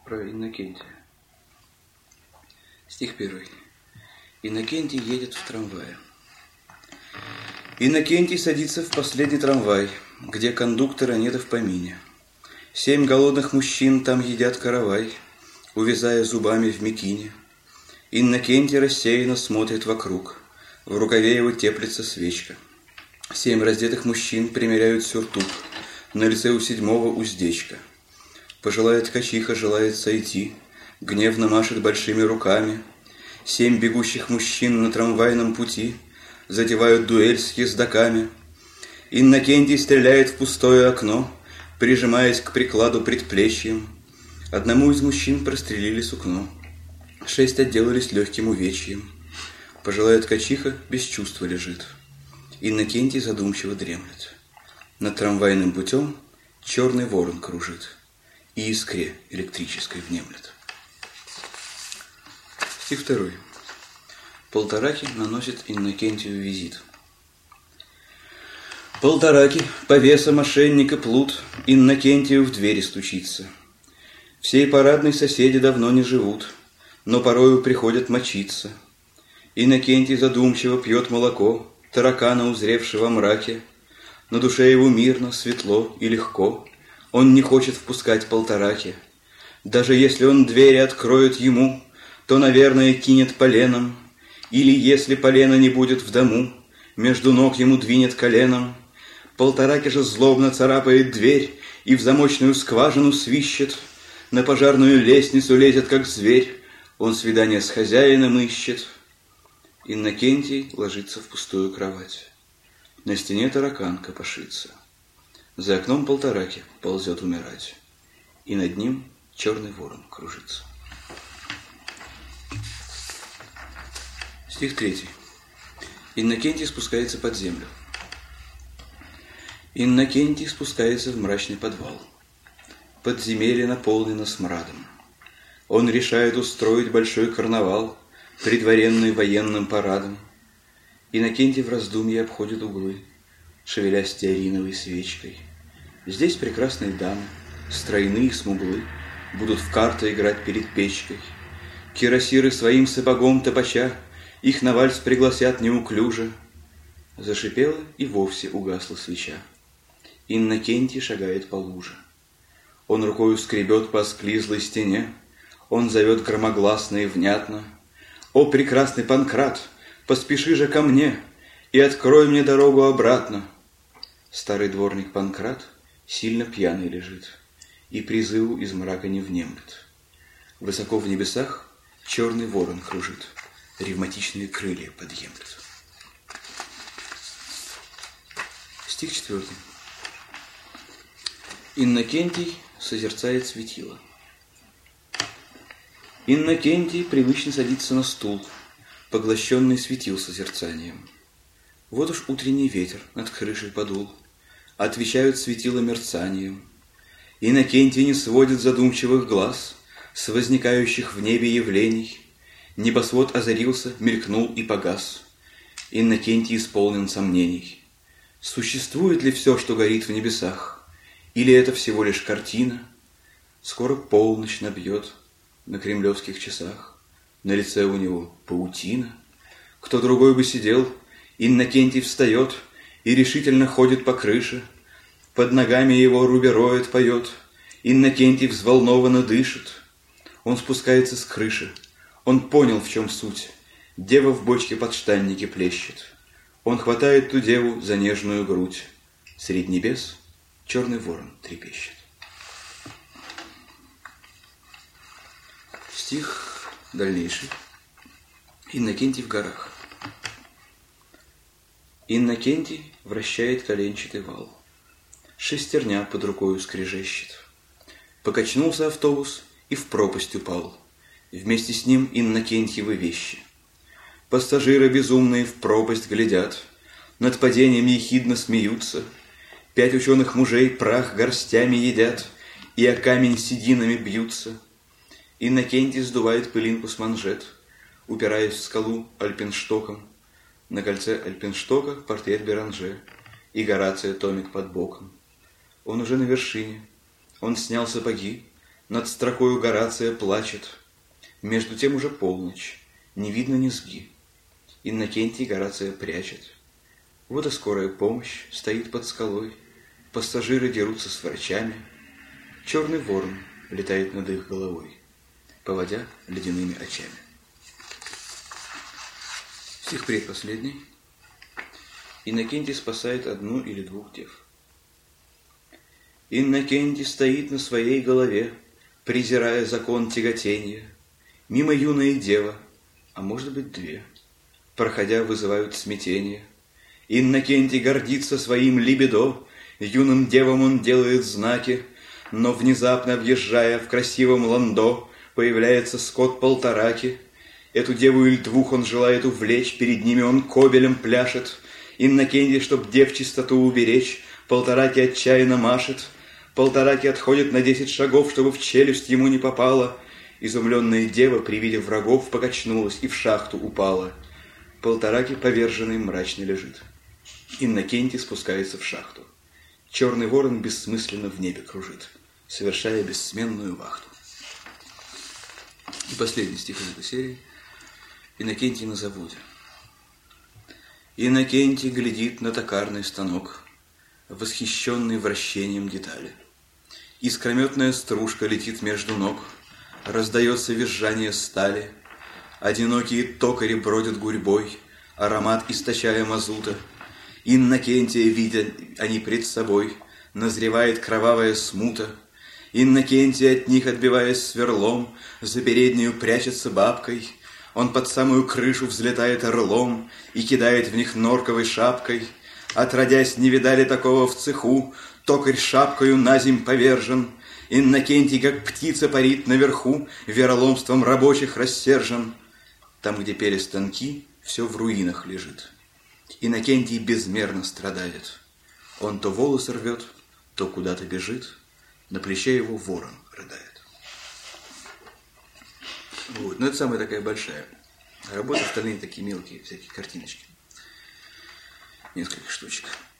Про Иннокентия. Стих 1. Иннокентий едет в трамвае. Иннокентий садится в последний трамвай, где кондуктора нет и в помине. 7 голодных мужчин там едят каравай, увязая зубами в мекине. Иннокентий рассеянно смотрит вокруг, в рукаве его теплится свечка. 7 раздетых мужчин примеряют сюртук, на лице у 7-го уздечка. Пожилая ткачиха желает сойти, гневно машет большими руками. 7 бегущих мужчин на трамвайном пути затевают дуэль с ездоками. Иннокентий стреляет в пустое окно, прижимаясь к прикладу предплечьем. Одному из мужчин прострелили сукно, 6 отделались легким увечьем. Пожилая ткачиха без чувства лежит. Иннокентий задумчиво дремлет. Над трамвайным путем черный ворон кружит и искре электрической внемлет. Стих 2. Полтораки наносит Иннокентию визит. Полтораки, повеса, мошенника, плут, Иннокентию в двери стучится. Всей парадной соседи давно не живут, но порою приходят мочиться. Иннокентий задумчиво пьет молоко таракана, узревшего мраке. На душе его мирно, светло и легко. Он не хочет впускать полтораки. Даже если он двери откроет ему, то, наверное, кинет поленом. Или, если полена не будет в дому, между ног ему двинет коленом. Полтораки же злобно царапает дверь и в замочную скважину свищет. На пожарную лестницу лезет, как зверь. Он свидание с хозяином ищет. Иннокентий ложится в пустую кровать. На стене таракан копошится. За окном полтораки ползет умирать. И над ним черный ворон кружится. Стих 3. Иннокентий спускается под землю. Иннокентий спускается в мрачный подвал. Подземелье наполнено смрадом. Он решает устроить большой карнавал, предваренный военным парадом. Иннокентий в раздумье обходит углы, шевеля стеариновой свечкой. Здесь прекрасные дамы, стройные смуглы, будут в карты играть перед печкой. Кирасиры своим сапогом топача их на вальс пригласят неуклюже. Зашипела и вовсе угасла свеча. Иннокентий шагает по луже. Он рукою скребет по склизлой стене. Он зовет громогласно и внятно: «О, прекрасный Панкрат, поспеши же ко мне и открой мне дорогу обратно!» Старый дворник Панкрат сильно пьяный лежит и призыву из мрака не внемлет. Высоко в небесах черный ворон кружит, ревматичные крылья подъемлет. Стих 4. Иннокентий созерцает светило. Иннокентий привычно садится на стул, поглощенный светил созерцанием. Вот уж утренний ветер над крышей подул, отвечают светила мерцанием. Иннокентий не сводит задумчивых глаз с возникающих в небе явлений. Небосвод озарился, мелькнул и погас. Иннокентий исполнен сомнений. Существует ли все, что горит в небесах? Или это всего лишь картина? Скоро полночь набьет на кремлевских часах. На лице у него паутина. Кто другой бы сидел, Иннокентий встает и решительно ходит по крыше. Под ногами его рубероид поет. Иннокентий взволнованно дышит. Он спускается с крыши. Он понял, в чем суть. Дева в бочке подштанники плещет. Он хватает ту деву за нежную грудь. Средь небес черный ворон трепещет. Стих дальнейший. Иннокентий в горах. Иннокентий вращает коленчатый вал. Шестерня под рукою скрежещет. Покачнулся автобус и в пропасть упал. Вместе с ним Иннокентьевы вещи. Пассажиры безумные в пропасть глядят, над падением ехидно смеются. 5 ученых мужей прах горстями едят и о камень сединами бьются. Иннокентий сдувает пылинку с манжет, упираясь в скалу альпинштоком. На кольце альпинштока портрет Беранже и Горация томик под боком. Он уже на вершине. Он снял сапоги, Над строкою Горация плачет. Между тем уже полночь, не видно низги. Иннокентий Горация прячет. Вот и скорая помощь стоит под скалой. Пассажиры дерутся с врачами. Черный ворон летает над их головой, поводя ледяными очами. Стих предпоследний. Иннокентий спасает одну или двух дев. Иннокентий стоит на своей голове, презирая закон тяготения. Мимо юная дева, а может быть две, проходя, вызывают смятение. Иннокентий гордится своим либидо, юным девам он делает знаки, но внезапно, въезжая в красивом ландо, появляется скот Полтораки. Эту деву или двух он желает увлечь, перед ними он кобелем пляшет. Иннокентий, чтоб дев чистоту уберечь, Полтораки отчаянно машет. Полтораки отходит на 10 шагов, чтобы в челюсть ему не попало. Изумленная дева при виде врагов покачнулась и в шахту упала. Полтораки поверженный мрачно лежит. Иннокентий спускается в шахту. Черный ворон бессмысленно в небе кружит, совершая бессменную вахту. И последний стих из этой серии. Иннокентий на заводе. Иннокентий глядит на токарный станок, восхищенный вращением детали. Искрометная стружка летит между ног, раздается визжание стали. Одинокие токари бродят гурьбой, аромат источая мазута. Иннокентия видят они пред собой, назревает кровавая смута. Иннокентий от них, отбиваясь сверлом, за переднюю прячется бабкой. Он под самую крышу взлетает орлом и кидает в них норковой шапкой. Отродясь, не видали такого в цеху, токарь шапкою наземь повержен. Иннокентий, как птица, парит наверху, вероломством рабочих рассержен. Там, где пели станки, все в руинах лежит. Иннокентий безмерно страдает. Он то волосы рвет, то куда-то бежит. На плече его ворон рыдает. Вот. Но это самая такая большая работа. Остальные такие мелкие всякие картиночки. Несколько штучек.